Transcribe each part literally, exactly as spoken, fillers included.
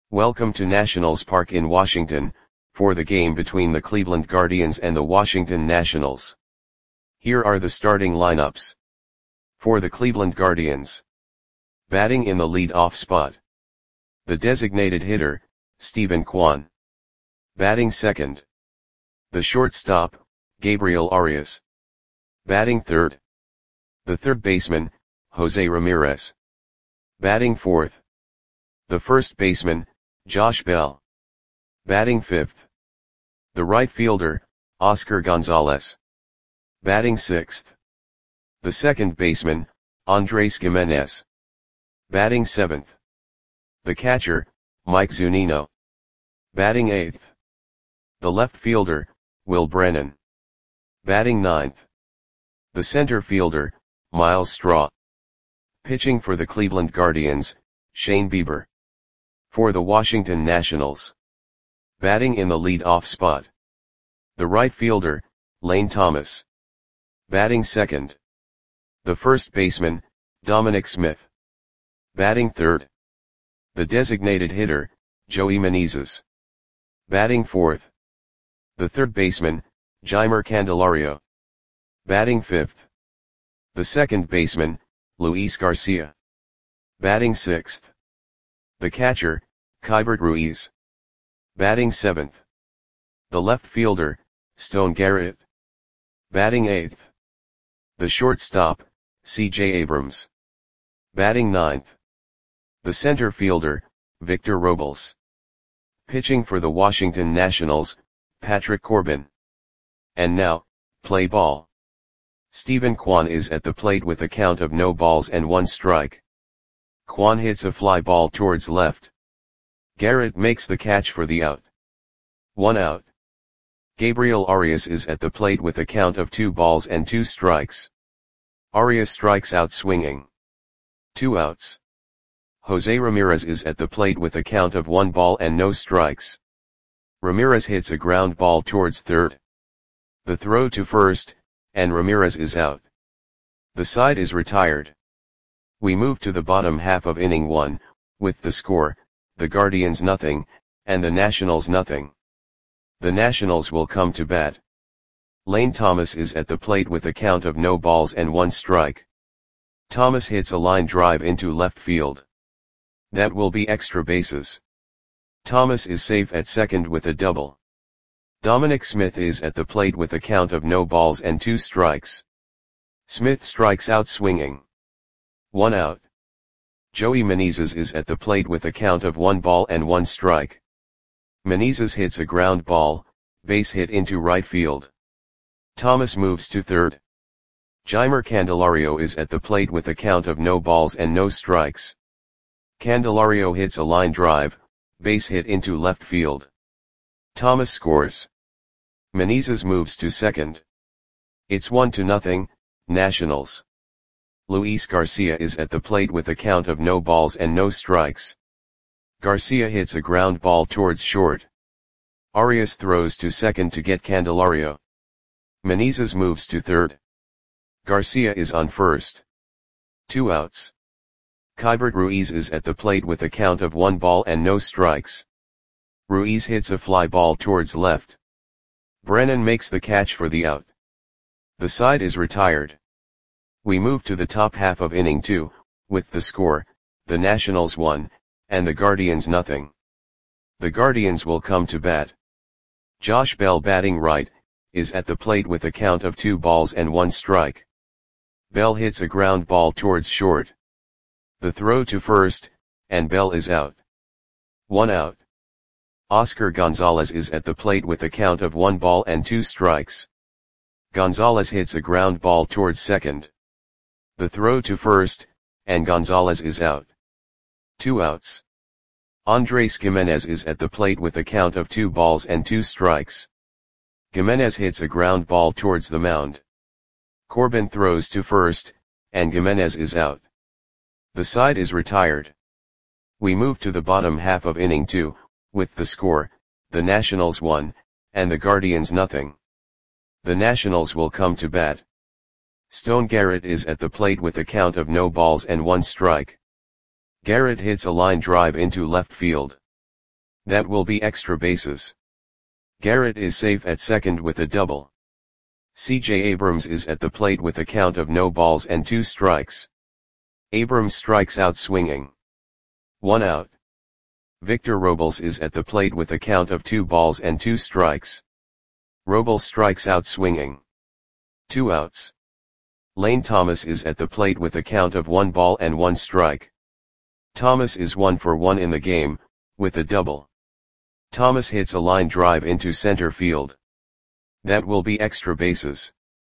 Welcome to Nationals Park in Washington, for the game between the Cleveland Guardians and the Washington Nationals. Here are the starting lineups. For the Cleveland Guardians. Batting in the lead-off spot. The designated hitter, Steven Kwan. Batting second. The shortstop, Gabriel Arias. Batting third. The third baseman, Jose Ramirez. Batting fourth. The first baseman, Josh Bell. Batting fifth. The right fielder, Oscar Gonzalez. Batting sixth. The second baseman, Andres Gimenez. Batting seventh. The catcher, Mike Zunino. Batting eighth. The left fielder, Will Brennan. Batting ninth. The center fielder, Myles Straw. Pitching for the Cleveland Guardians, Shane Bieber. For the Washington Nationals. Batting in the lead-off spot. The right fielder, Lane Thomas. Batting second. The first baseman, Dominic Smith. Batting third. The designated hitter, Joey Meneses. Batting fourth. The third baseman, Jeimer Candelario. Batting fifth. The second baseman, Luis Garcia. Batting sixth. The catcher, Keibert Ruiz. Batting seventh. The left fielder, Stone Garrett. Batting eighth. The shortstop, C J Abrams. Batting ninth. The center fielder, Victor Robles. Pitching for the Washington Nationals, Patrick Corbin. And now, play ball. Steven Kwan is at the plate with a count of no balls and one strike. Kwan hits a fly ball towards left. Garrett makes the catch for the out. One out. Gabriel Arias is at the plate with a count of two balls and two strikes. Arias strikes out swinging. Two outs. Jose Ramirez is at the plate with a count of one ball and no strikes. Ramirez hits a ground ball towards third. The throw to first, and Ramirez is out. The side is retired. We move to the bottom half of inning one, with the score, the Guardians nothing, and the Nationals nothing. The Nationals will come to bat. Lane Thomas is at the plate with a count of no balls and one strike. Thomas hits a line drive into left field. That will be extra bases. Thomas is safe at second with a double. Dominic Smith is at the plate with a count of no balls and two strikes. Smith strikes out swinging. One out. Joey Meneses is at the plate with a count of one ball and one strike. Meneses hits a ground ball, base hit into right field. Thomas moves to third. Jeimer Candelario is at the plate with a count of no balls and no strikes. Candelario hits a line drive, base hit into left field. Thomas scores. Meneses moves to second. It's one to nothing, Nationals. Luis Garcia is at the plate with a count of no balls and no strikes. Garcia hits a ground ball towards short. Arias throws to second to get Candelario. Meneses moves to third. Garcia is on first. Two outs. Keibert Ruiz is at the plate with a count of one ball and no strikes. Ruiz hits a fly ball towards left. Brennan makes the catch for the out. The side is retired. We move to the top half of inning two, with the score, the Nationals one, and the Guardians nothing. The Guardians will come to bat. Josh Bell batting right, is at the plate with a count of two balls and one strike. Bell hits a ground ball towards short. The throw to first, and Bell is out. One out. Oscar Gonzalez is at the plate with a count of one ball and two strikes. Gonzalez hits a ground ball towards second. The throw to first, and Gonzalez is out. Two outs. Andres Gimenez is at the plate with a count of two balls and two strikes. Gimenez hits a ground ball towards the mound. Corbin throws to first, and Gimenez is out. The side is retired. We move to the bottom half of inning two, with the score, the Nationals one, and the Guardians nothing. The Nationals will come to bat. Stone Garrett is at the plate with a count of no balls and one strike. Garrett hits a line drive into left field. That will be extra bases. Garrett is safe at second with a double. C J Abrams is at the plate with a count of no balls and two strikes. Abrams strikes out swinging. One out. Victor Robles is at the plate with a count of two balls and two strikes. Robles strikes out swinging. Two outs. Lane Thomas is at the plate with a count of one ball and one strike. Thomas is one for one in the game, with a double. Thomas hits a line drive into center field. That will be extra bases.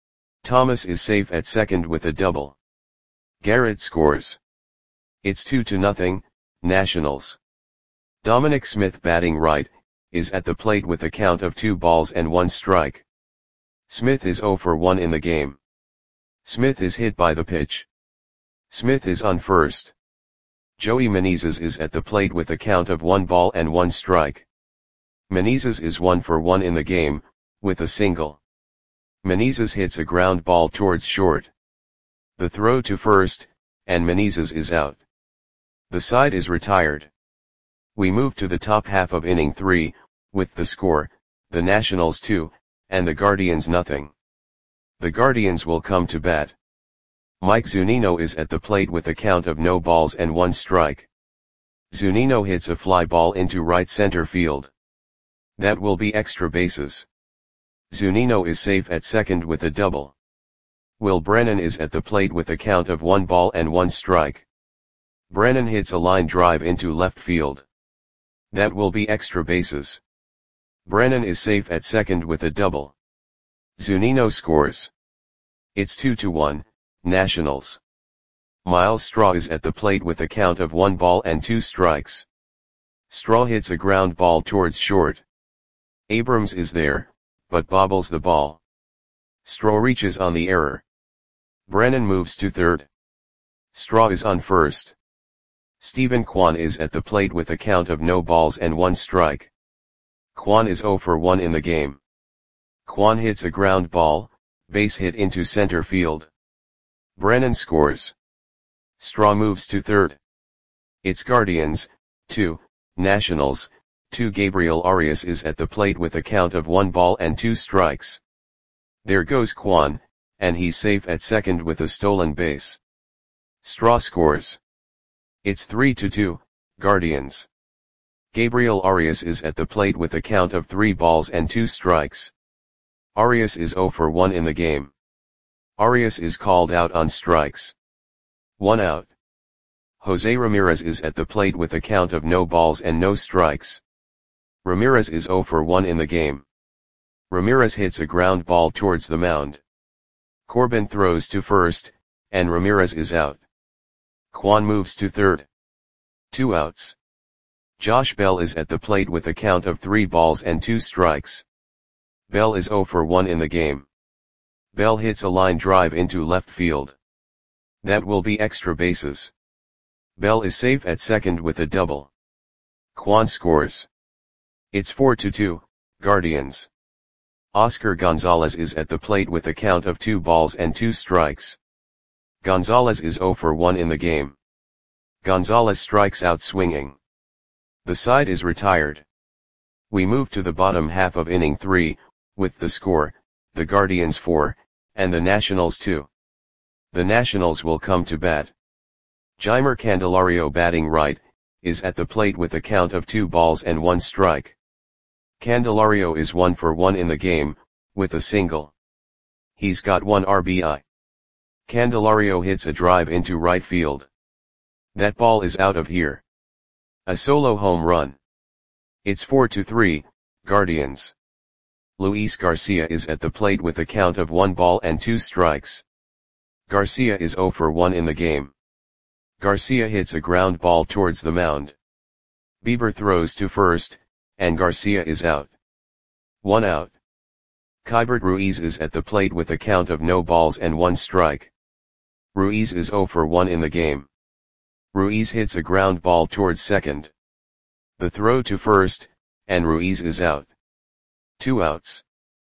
Thomas is safe at second with a double. Garrett scores. It's two to nothing, Nationals. Dominic Smith batting right, is at the plate with a count of two balls and one strike. Smith is zero for one in the game. Smith is hit by the pitch. Smith is on first. Joey Menezes is at the plate with a count of one ball and one strike. Menezes is one for one in the game, with a single. Menezes hits a ground ball towards short. The throw to first, and Menezes is out. The side is retired. We move to the top half of inning three, with the score, the Nationals two, and the Guardians nothing. The Guardians will come to bat. Mike Zunino is at the plate with a count of no balls and one strike. Zunino hits a fly ball into right center field. That will be extra bases. Zunino is safe at second with a double. Will Brennan is at the plate with a count of one ball and one strike. Brennan hits a line drive into left field. That will be extra bases. Brennan is safe at second with a double. Zunino scores. It's two to one, Nationals. Miles Straw is at the plate with a count of one ball and two strikes. Straw hits a ground ball towards short. Abrams is there, but bobbles the ball. Straw reaches on the error. Brennan moves to third. Straw is on first. Stephen Kwan is at the plate with a count of no balls and one strike. Kwan is zero for one in the game. Kwan hits a ground ball, base hit into center field. Brennan scores. Straw moves to third. It's Guardians, two, Nationals, two. Gabriel Arias is at the plate with a count of one ball and two strikes. There goes Kwan, and he's safe at second with a stolen base. Straw scores. It's three to two, Guardians. Gabriel Arias is at the plate with a count of three balls and two strikes. Arias is zero for one in the game. Arias is called out on strikes. One out. Jose Ramirez is at the plate with a count of no balls and no strikes. Ramirez is zero for one in the game. Ramirez hits a ground ball towards the mound. Corbin throws to first, and Ramirez is out. Kwan moves to third. Two outs. Josh Bell is at the plate with a count of three balls and two strikes. Bell is zero for one in the game. Bell hits a line drive into left field. That will be extra bases. Bell is safe at second with a double. Kwan scores. It's four to two, Guardians. Oscar Gonzalez is at the plate with a count of two balls and two strikes. Gonzalez is zero for one in the game. Gonzalez strikes out swinging. The side is retired. We move to the bottom half of inning three, with the score, the Guardians four, and the Nationals two. The Nationals will come to bat. Jeimer Candelario batting right, is at the plate with a count of two balls and one strike. Candelario is one for one in the game, with a single. He's got one R B I. Candelario hits a drive into right field. That ball is out of here. A solo home run. It's four to three, Guardians. Luis Garcia is at the plate with a count of one ball and two strikes. Garcia is zero for one in the game. Garcia hits a ground ball towards the mound. Bieber throws to first, and Garcia is out. One out. Keibert Ruiz is at the plate with a count of no balls and one strike. Ruiz is zero for one in the game. Ruiz hits a ground ball towards second. The throw to first, and Ruiz is out. Two outs.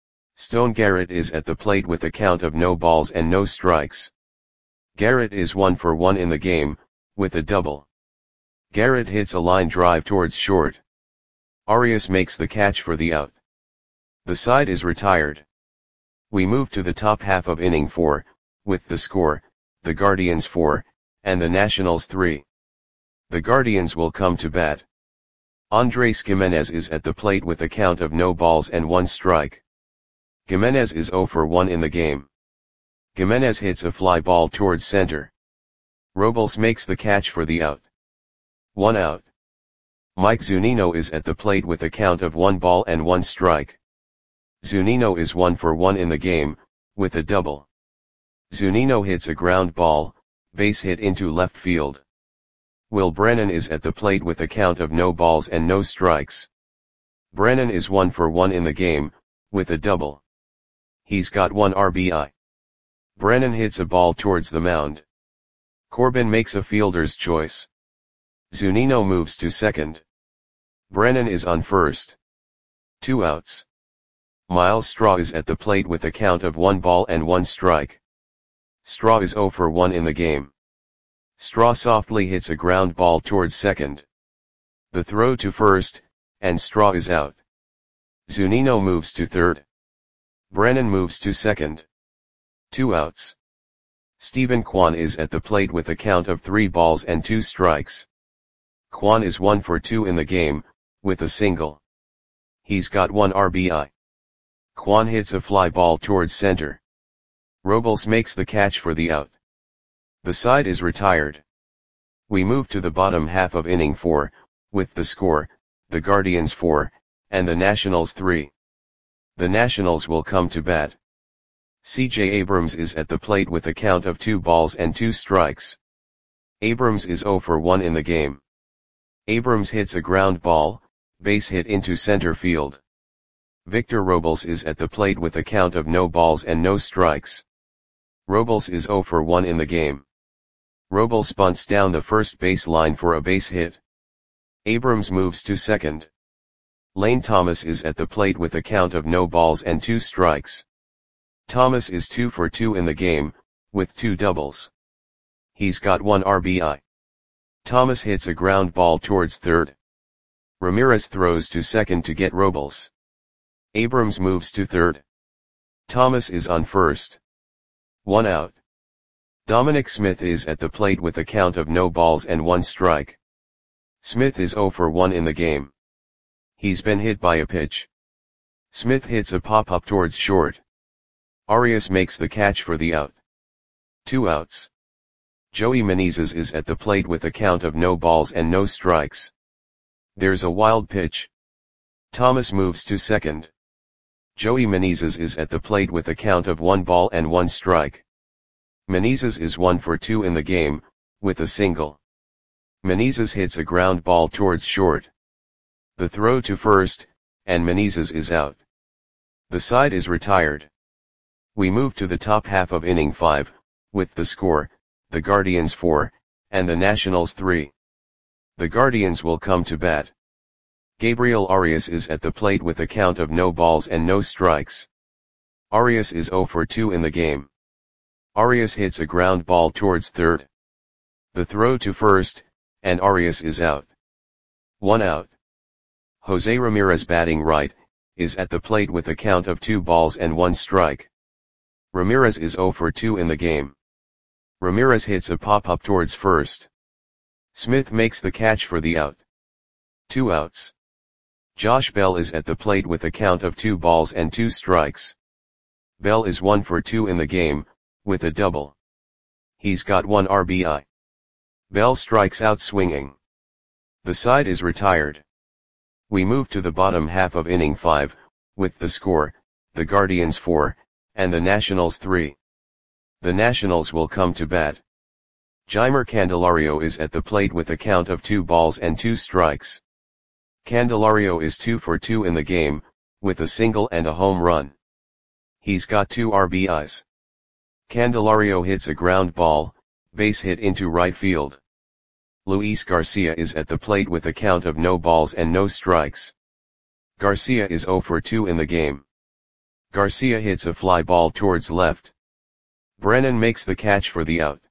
Stone Garrett is at the plate with a count of no balls and no strikes. Garrett is one for one in the game, with a double. Garrett hits a line drive towards short. Arias makes the catch for the out. The side is retired. We move to the top half of inning four, with the score, the Guardians four, and the Nationals three. The Guardians will come to bat. Andrés Giménez is at the plate with a count of no balls and one strike. Giménez is zero for one in the game. Giménez hits a fly ball towards center. Robles makes the catch for the out. One out. Mike Zunino is at the plate with a count of one ball and one strike. Zunino is one for one in the game, with a double. Zunino hits a ground ball, base hit into left field. Will Brennan is at the plate with a count of no balls and no strikes. Brennan is one for one in the game, with a double. He's got one R B I. Brennan hits a ball towards the mound. Corbin makes a fielder's choice. Zunino moves to second. Brennan is on first. Two outs. Miles Straw is at the plate with a count of one ball and one strike. Straw is zero for one in the game. Straw softly hits a ground ball towards second. The throw to first, and Straw is out. Zunino moves to third. Brennan moves to second. Two outs. Stephen Kwan is at the plate with a count of three balls and two strikes. Kwan is one for two in the game, with a single. He's got one R B I. Kwan hits a fly ball towards center. Robles makes the catch for the out. The side is retired. We move to the bottom half of inning four, with the score, the Guardians four, and the Nationals three. The Nationals will come to bat. C J Abrams is at the plate with a count of two balls and two strikes. Abrams is zero for one in the game. Abrams hits a ground ball, base hit into center field. Victor Robles is at the plate with a count of no balls and no strikes. Robles is zero for one in the game. Robles bunts down the first base line for a base hit. Abrams moves to second. Lane Thomas is at the plate with a count of no balls and two strikes. Thomas is two for two in the game, with two doubles. He's got one R B I. Thomas hits a ground ball towards third. Ramirez throws to second to get Robles. Abrams moves to third. Thomas is on first. One out. Dominic Smith is at the plate with a count of no balls and one strike. Smith is zero for one in the game. He's been hit by a pitch. Smith hits a pop-up towards short. Arias makes the catch for the out. Two outs. Joey Menezes is at the plate with a count of no balls and no strikes. There's a wild pitch. Thomas moves to second. Joey Menezes is at the plate with a count of one ball and one strike. Menezes is one for two in the game, with a single. Menezes hits a ground ball towards short. The throw to first, and Menezes is out. The side is retired. We move to the top half of inning five, with the score, the Guardians four, and the Nationals three. The Guardians will come to bat. Gabriel Arias is at the plate with a count of no balls and no strikes. Arias is zero for two in the game. Arias hits a ground ball towards third. The throw to first, and Arias is out. One out. Jose Ramirez, batting right, is at the plate with a count of two balls and one strike. Ramirez is zero for two in the game. Ramirez hits a pop-up towards first. Smith makes the catch for the out. Two outs. Josh Bell is at the plate with a count of two balls and two strikes. Bell is one for two in the game, with a double. He's got one R B I. Bell strikes out swinging. The side is retired. We move to the bottom half of inning five, with the score, the Guardians four, and the Nationals three. The Nationals will come to bat. Jeimer Candelario is at the plate with a count of two balls and two strikes. Candelario is two for two in the game, with a single and a home run. He's got two R B Is. Candelario hits a ground ball, base hit into right field. Luis Garcia is at the plate with a count of no balls and no strikes. Garcia is zero for two in the game. Garcia hits a fly ball towards left. Brennan makes the catch for the out.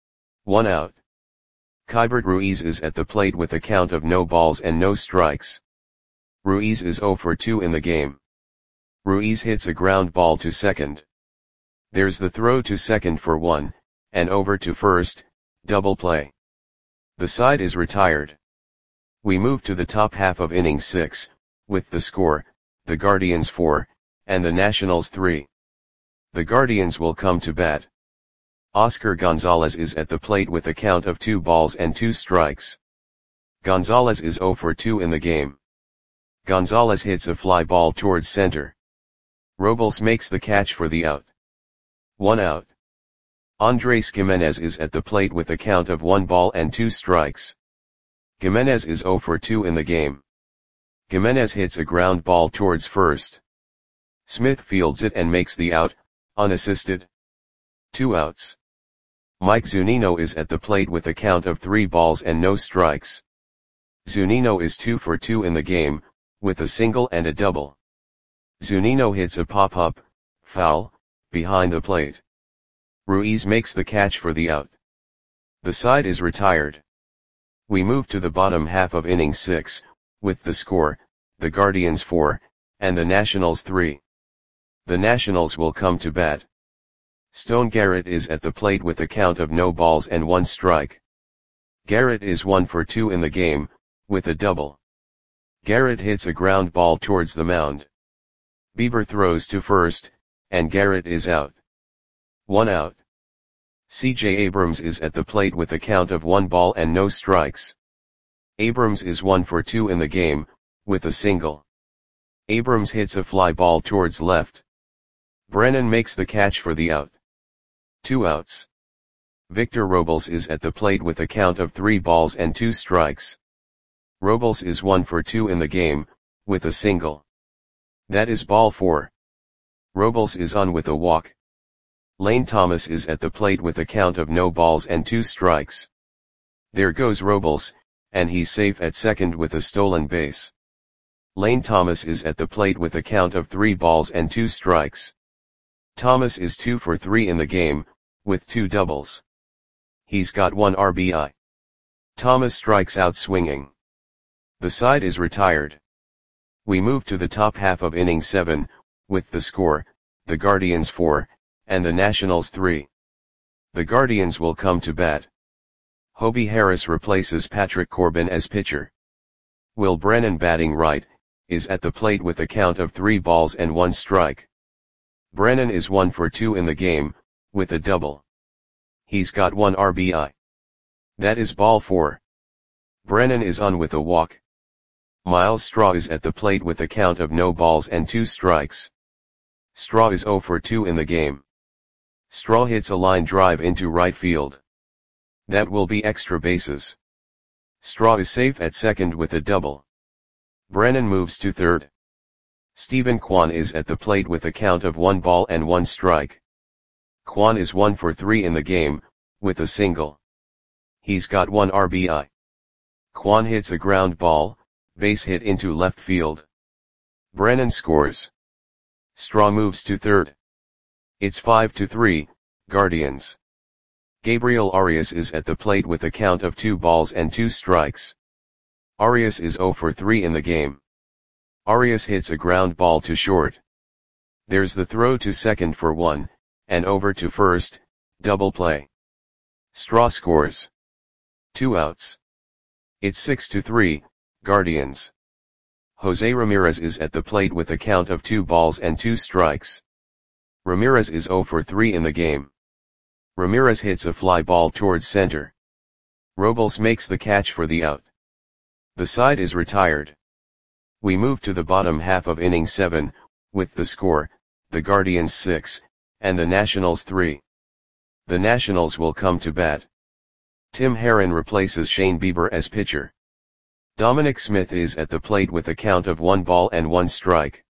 One out. Keibert Ruiz is at the plate with a count of no balls and no strikes. Ruiz is zero for two in the game. Ruiz hits a ground ball to second. There's the throw to second for one, and over to first, double play. The side is retired. We move to the top half of inning six, with the score, the Guardians four, and the Nationals three. The Guardians will come to bat. Oscar Gonzalez is at the plate with a count of two balls and two strikes. Gonzalez is zero for two in the game. Gonzalez hits a fly ball towards center. Robles makes the catch for the out. One out. Andres Gimenez is at the plate with a count of one ball and two strikes. Gimenez is zero for two in the game. Gimenez hits a ground ball towards first. Smith fields it and makes the out, unassisted. Two outs. Mike Zunino is at the plate with a count of three balls and no strikes. Zunino is two for two in the game, with a single and a double. Zunino hits a pop-up, foul, behind the plate. Ruiz makes the catch for the out. The side is retired. We move to the bottom half of inning six, with the score, the Guardians four, and the Nationals three. The Nationals will come to bat. Stone Garrett is at the plate with a count of no balls and one strike. Garrett is one for two in the game, with a double. Garrett hits a ground ball towards the mound. Bieber throws to first, and Garrett is out. One out. C J Abrams is at the plate with a count of one ball and no strikes. Abrams is one for two in the game, with a single. Abrams hits a fly ball towards left. Brennan makes the catch for the out. Two outs. Victor Robles is at the plate with a count of three balls and two strikes. Robles is one for two in the game, with a single. That is ball four. Robles is on with a walk. Lane Thomas is at the plate with a count of no balls and two strikes. There goes Robles, and he's safe at second with a stolen base. Lane Thomas is at the plate with a count of three balls and two strikes. Thomas is two for three in the game, with two doubles. He's got one R B I. Thomas strikes out swinging. The side is retired. We move to the top half of inning seven, with the score, the Guardians four, and the Nationals three. The Guardians will come to bat. Hobie Harris replaces Patrick Corbin as pitcher. Will Brennan, batting right, is at the plate with a count of three balls and one strike. Brennan is one for two in the game, with a double. He's got one R B I. That is ball four. Brennan is on with a walk. Miles Straw is at the plate with a count of no balls and two strikes. Straw is zero for two in the game. Straw hits a line drive into right field. That will be extra bases. Straw is safe at second with a double. Brennan moves to third. Stephen Kwan is at the plate with a count of one ball and one strike. Kwan is one for three in the game, with a single. He's got one R B I. Kwan hits a ground ball, base hit into left field. Brennan scores. Straw moves to third. It's five to three, Guardians. Gabriel Arias is at the plate with a count of two balls and two strikes. Arias is zero for three in the game. Arias hits a ground ball to short. There's the throw to second for one, and over to first, double play. Straw scores. Two outs. It's six to three, Guardians. Jose Ramirez is at the plate with a count of two balls and two strikes. Ramirez is zero for three in the game. Ramirez hits a fly ball towards center. Robles makes the catch for the out. The side is retired. We move to the bottom half of inning seven, with the score, the Guardians six, and the Nationals three. The Nationals will come to bat. Tim Herron replaces Shane Bieber as pitcher. Dominic Smith is at the plate with a count of one ball and one strike.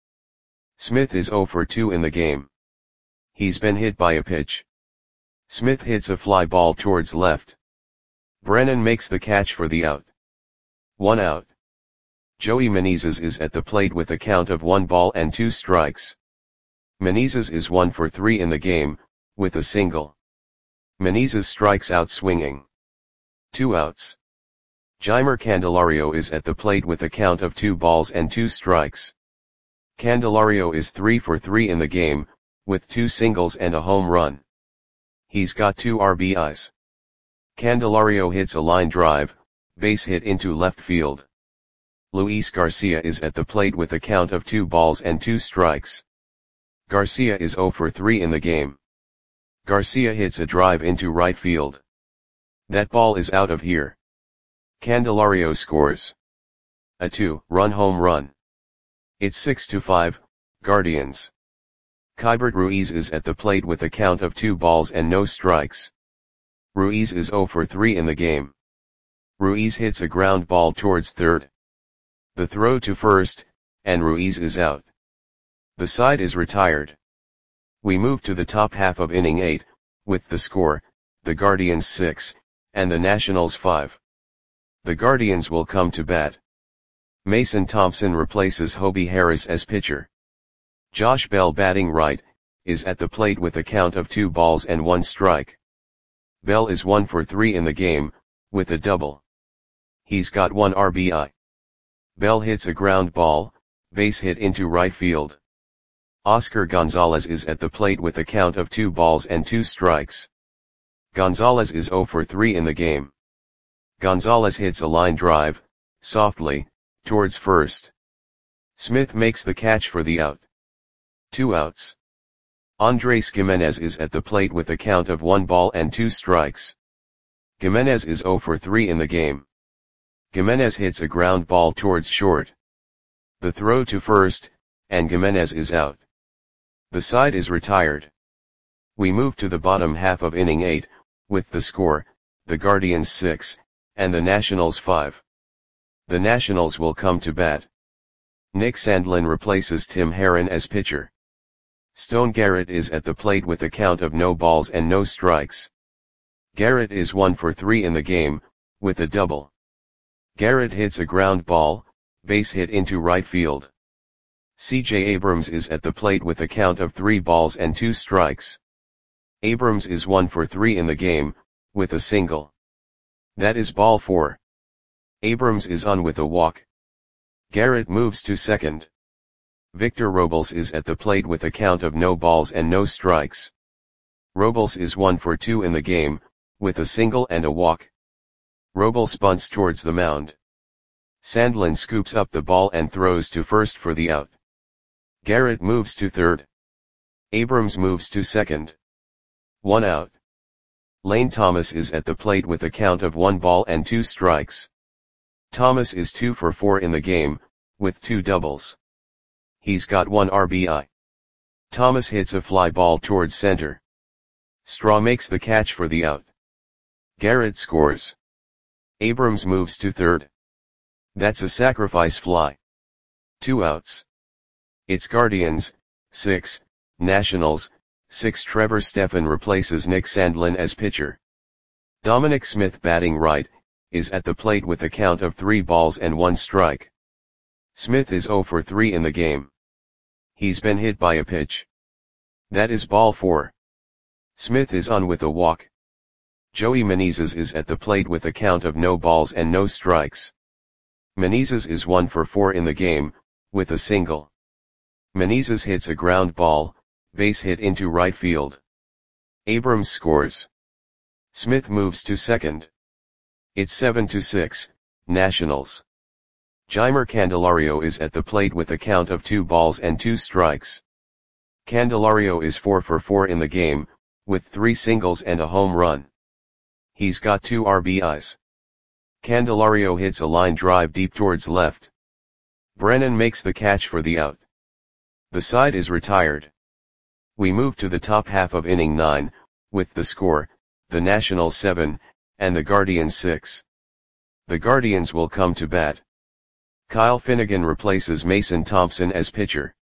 Smith is zero for two in the game. He's been hit by a pitch. Smith hits a fly ball towards left. Brennan makes the catch for the out. One out. Joey Menezes is at the plate with a count of one ball and two strikes. Menezes is one for three in the game, with a single. Menezes strikes out swinging. Two outs. Jeimer Candelario is at the plate with a count of two balls and two strikes. Candelario is three for three in the game, with two singles and a home run. He's got two R B Is. Candelario hits a line drive, base hit into left field. Luis Garcia is at the plate with a count of two balls and two strikes. Garcia is zero for three in the game. Garcia hits a drive into right field. That ball is out of here. Candelario scores a two-run home run. It's six to five, Guardians. Keibert Ruiz is at the plate with a count of two balls and no strikes. Ruiz is zero for three in the game. Ruiz hits a ground ball towards third. The throw to first, and Ruiz is out. The side is retired. We move to the top half of inning eight, with the score, the Guardians six, and the Nationals five. The Guardians will come to bat. Mason Thompson replaces Hobie Harris as pitcher. Josh Bell, batting right, is at the plate with a count of two balls and one strike. Bell is one for three in the game, with a double. He's got one R B I. Bell hits a ground ball, base hit into right field. Oscar Gonzalez is at the plate with a count of two balls and two strikes. Gonzalez is zero for three in the game. Gonzalez hits a line drive, softly, towards first. Smith makes the catch for the out. Two outs. Andres Gimenez is at the plate with a count of one ball and two strikes. Gimenez is zero for three in the game. Gimenez hits a ground ball towards short. The throw to first, and Gimenez is out. The side is retired. We move to the bottom half of inning eight, with the score, the Guardians six, and the Nationals five. The Nationals will come to bat. Nick Sandlin replaces Tim Herrin as pitcher. Stone Garrett is at the plate with a count of no balls and no strikes. Garrett is one for three in the game, with a double. Garrett hits a ground ball, base hit into right field. C J Abrams is at the plate with a count of three balls and two strikes. Abrams is one for three in the game, with a single. That is ball four. Abrams is on with a walk. Garrett moves to second. Victor Robles is at the plate with a count of no balls and no strikes. Robles is one for two in the game, with a single and a walk. Robles bunts towards the mound. Sandlin scoops up the ball and throws to first for the out. Garrett moves to third. Abrams moves to second. One out. Lane Thomas is at the plate with a count of one ball and two strikes. Thomas is two for four in the game, with two doubles. He's got one R B I. Thomas hits a fly ball towards center. Straw makes the catch for the out. Garrett scores. Abrams moves to third. That's a sacrifice fly. Two outs. It's Guardians, six, Nationals, six. Trevor Stephan replaces Nick Sandlin as pitcher. Dominic Smith, batting right, is at the plate with a count of three balls and one strike. Smith is zero for three in the game. He's been hit by a pitch. That is ball four. Smith is on with a walk. Joey Menezes is at the plate with a count of no balls and no strikes. Menezes is one for four in the game, with a single. Menezes hits a ground ball, base hit into right field. Abrams scores. Smith moves to second. It's seven to six, Nationals. Jeimer Candelario is at the plate with a count of two balls and two strikes. Candelario is four for four in the game, with three singles and a home run. He's got two R B Is. Candelario hits a line drive deep towards left. Brennan makes the catch for the out. The side is retired. We move to the top half of inning nine, with the score, the Nationals seven, and the Guardians six. The Guardians will come to bat. Kyle Finnegan replaces Mason Thompson as pitcher.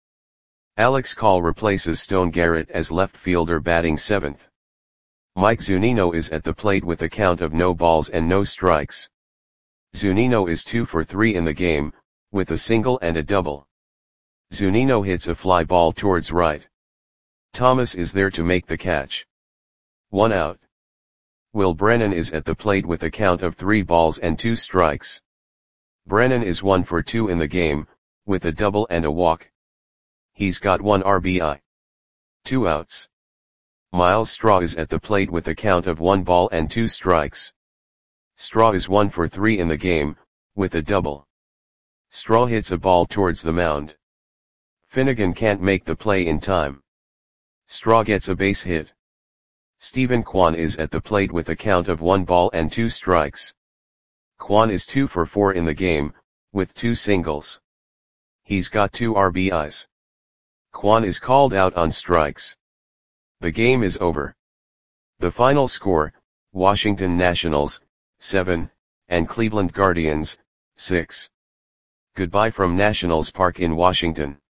Alex Call replaces Stone Garrett as left fielder, batting seventh. Mike Zunino is at the plate with a count of no balls and no strikes. Zunino is two for three in the game, with a single and a double. Zunino hits a fly ball towards right. Thomas is there to make the catch. One out. Will Brennan is at the plate with a count of three balls and two strikes. Brennan is one for two in the game, with a double and a walk. He's got one R B I. Two outs. Myles Straw is at the plate with a count of one ball and two strikes. Straw is one for three in the game, with a double. Straw hits a ball towards the mound. Finnegan can't make the play in time. Straw gets a base hit. Stephen Kwan is at the plate with a count of one ball and two strikes. Kwan is two for four in the game, with two singles. He's got two R B Is. Kwan is called out on strikes. The game is over. The final score, Washington Nationals, seven, and Cleveland Guardians, six. Goodbye from Nationals Park in Washington.